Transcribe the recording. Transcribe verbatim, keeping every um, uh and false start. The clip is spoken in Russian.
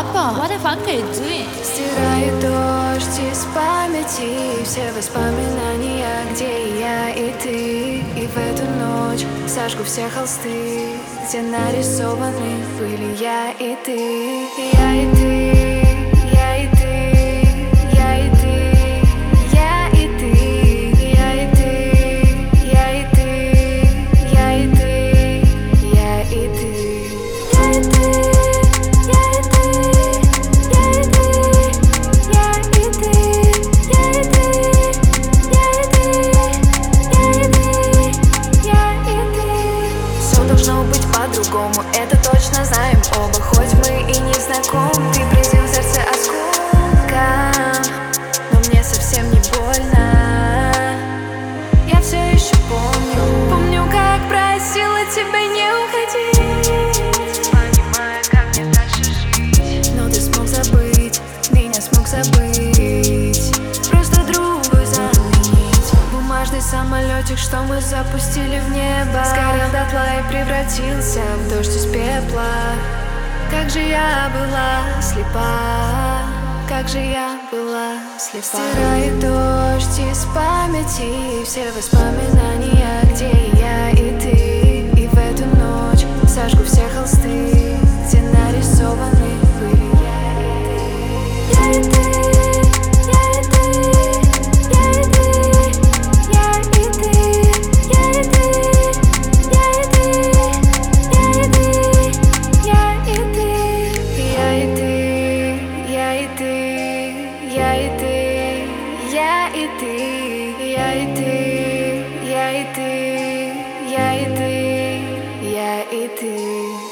Papa, what the fuck are you doing? Стираю дождь из памяти все воспоминания, где я и ты. И в эту ночь сожгу все холсты, где нарисованы были я и ты. Я и ты, я и ты, я и ты, я и ты, я и ты, я и ты, я и ты, я и ты, я и ты. По-другому, это точно знаем оба, хоть мы и не знакомы. Ты призыв в сердце осколком, но мне совсем не больно. Я все еще помню, помню, как просила тебя не уходить, понимая, как мне дальше жить. Но ты смог забыть, меня смог забыть, просто другой заменить. Бумажный самолетик, что мы запустили в небо, сгорел дотла и превратился в дождь из пепла. Как же я была слепа, как же я была слепа. Стирает дождь из памяти все воспоминания, где я и ты. И в эту ночь сожгу все холсты, где нарисованы были я и ты. Я и ты. Я и ты, я и ты, я и ты, я и ты, я и ты, я и ты.